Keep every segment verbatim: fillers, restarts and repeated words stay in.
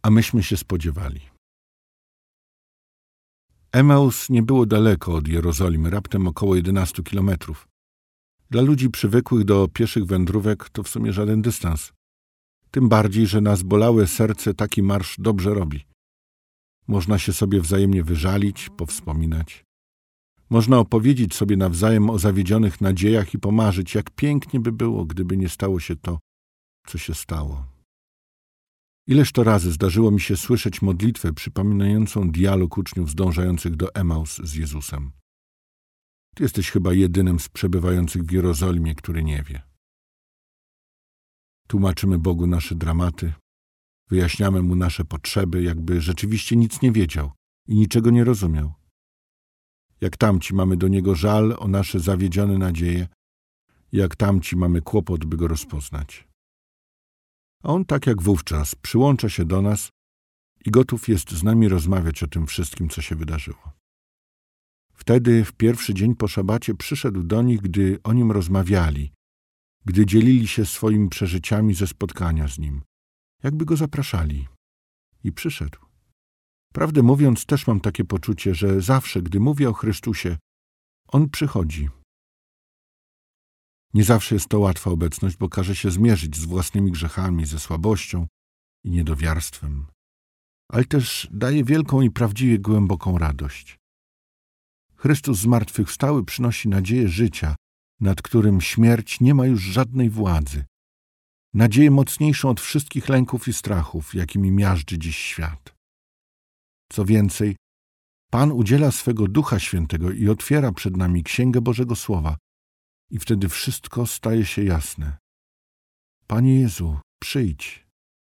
a myśmy się spodziewali. Emaus nie było daleko od Jerozolimy, raptem około jedenastu kilometrów. Dla ludzi przywykłych do pieszych wędrówek to w sumie żaden dystans. Tym bardziej, że na zbolałe serce taki marsz dobrze robi. Można się sobie wzajemnie wyżalić, powspominać. Można opowiedzieć sobie nawzajem o zawiedzionych nadziejach i pomarzyć, jak pięknie by było, gdyby nie stało się to, co się stało. Ileż to razy zdarzyło mi się słyszeć modlitwę przypominającą dialog uczniów zdążających do Emaus z Jezusem. Ty jesteś chyba jedynym z przebywających w Jerozolimie, który nie wie. Tłumaczymy Bogu nasze dramaty, wyjaśniamy Mu nasze potrzeby, jakby rzeczywiście nic nie wiedział i niczego nie rozumiał. Jak tamci mamy do Niego żal o nasze zawiedzione nadzieje, jak tamci mamy kłopot, by Go rozpoznać. A On tak jak wówczas przyłącza się do nas i gotów jest z nami rozmawiać o tym wszystkim, co się wydarzyło. Wtedy, w pierwszy dzień po szabacie, przyszedł do nich, gdy o Nim rozmawiali, gdy dzielili się swoimi przeżyciami ze spotkania z Nim, jakby Go zapraszali. I przyszedł. Prawdę mówiąc, też mam takie poczucie, że zawsze, gdy mówię o Chrystusie, On przychodzi. Nie zawsze jest to łatwa obecność, bo każe się zmierzyć z własnymi grzechami, ze słabością i niedowiarstwem, ale też daje wielką i prawdziwie głęboką radość. Chrystus zmartwychwstały przynosi nadzieję życia, nad którym śmierć nie ma już żadnej władzy. Nadzieję mocniejszą od wszystkich lęków i strachów, jakimi miażdży dziś świat. Co więcej, Pan udziela swego Ducha Świętego i otwiera przed nami Księgę Bożego Słowa i wtedy wszystko staje się jasne. Panie Jezu, przyjdź.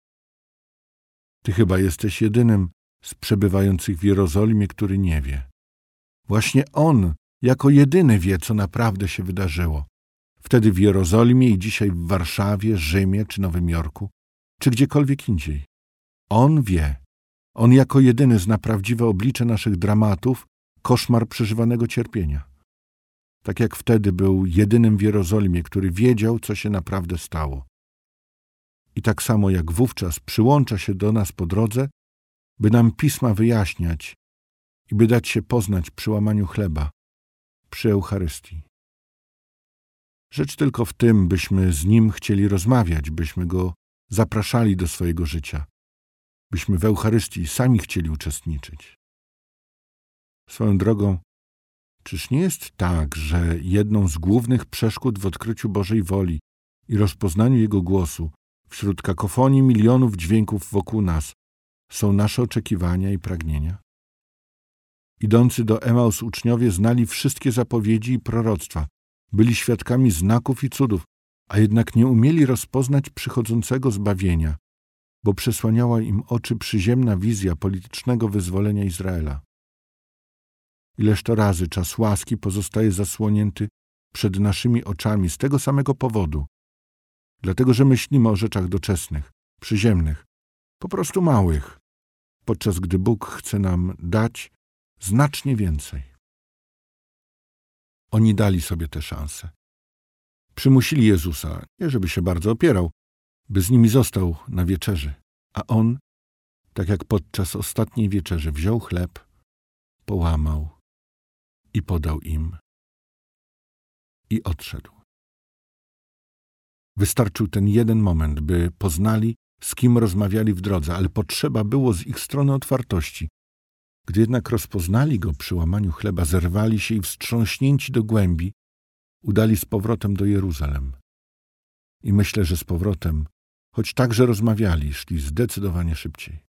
Ty chyba jesteś jedynym z przebywających w Jerozolimie, który nie wie. Właśnie On jako jedyny wie, co naprawdę się wydarzyło. Wtedy w Jerozolimie i dzisiaj w Warszawie, Rzymie czy Nowym Jorku, czy gdziekolwiek indziej. On wie. On jako jedyny zna prawdziwe oblicze naszych dramatów, koszmar przeżywanego cierpienia. Tak jak wtedy był jedynym w Jerozolimie, który wiedział, co się naprawdę stało. I tak samo jak wówczas przyłącza się do nas po drodze, by nam Pisma wyjaśniać i by dać się poznać przy łamaniu chleba, przy Eucharystii. Rzecz tylko w tym, byśmy z Nim chcieli rozmawiać, byśmy Go zapraszali do swojego życia, byśmy w Eucharystii sami chcieli uczestniczyć. Swoją drogą, czyż nie jest tak, że jedną z głównych przeszkód w odkryciu Bożej woli i rozpoznaniu Jego głosu wśród kakofonii milionów dźwięków wokół nas są nasze oczekiwania i pragnienia? Idący do Emaus uczniowie znali wszystkie zapowiedzi i proroctwa, byli świadkami znaków i cudów, a jednak nie umieli rozpoznać przychodzącego zbawienia, bo przesłaniała im oczy przyziemna wizja politycznego wyzwolenia Izraela. Ileż to razy czas łaski pozostaje zasłonięty przed naszymi oczami z tego samego powodu, dlatego że myślimy o rzeczach doczesnych, przyziemnych, po prostu małych, podczas gdy Bóg chce nam dać znacznie więcej. Oni dali sobie tę szansę. Przymusili Jezusa, nie żeby się bardzo opierał, by z nimi został na wieczerzy, a On, tak jak podczas ostatniej wieczerzy, wziął chleb, połamał i podał im i odszedł. Wystarczył ten jeden moment, by poznali, z kim rozmawiali w drodze, ale potrzeba było z ich strony otwartości. Gdy jednak rozpoznali Go przy łamaniu chleba, zerwali się i wstrząśnięci do głębi, udali z powrotem do Jeruzalem. I myślę, że z powrotem, choć także rozmawiali, szli zdecydowanie szybciej.